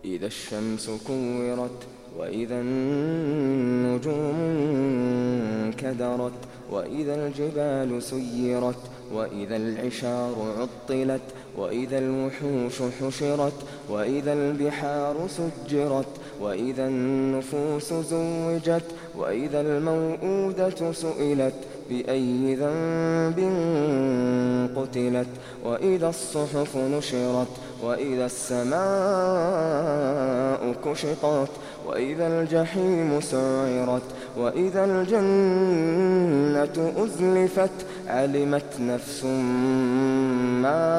إذا الشمس كورت وإذا النجوم انكدرت وإذا الجبال سيرت وإذا العشار عطلت وإذا الوحوش حشرت وإذا البحار سجرت وإذا النفوس زوجت وإذا الموءودة سئلت بأي ذنب قتلت وإذا الصحف نشرت وإذا السماء كشطت وإذا الجحيم سعرت وإذا الجنة أزلفت علمت نفس ما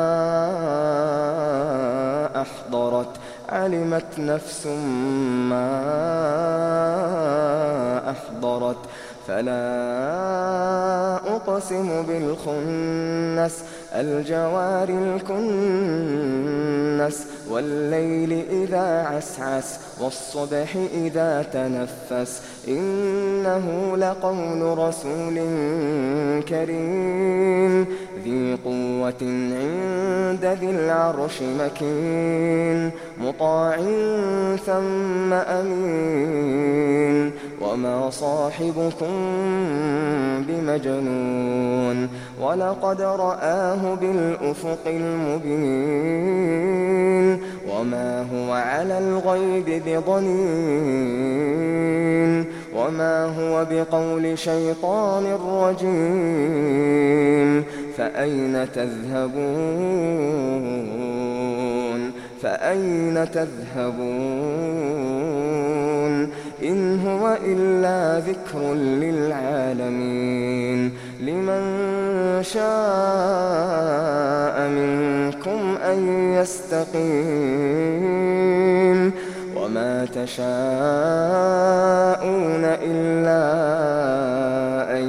أحضرت علمت نفس ما أحضرت فلا أقسم بالخنس الجوار الكنس والليل إذا عسعس والصبح إذا تنفس إنه لقول رسول كريم ذي قوة عند ذي العرش مكين مطاع ثم أمين وما صاحبكم بمجنون ولقد رآه بالأفق المبين وما هو على الغيب بضنين وما هو بقول شيطان رجيم فأين تذهبون فأين تذهبون إن هو إلا ذكر للعالمين لمن شاء منكم أن يستقيم وما تشاءون إلا أن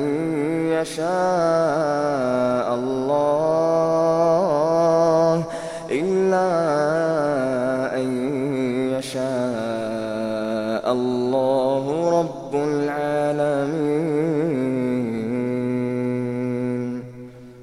يشاء الله الله رب العالمين.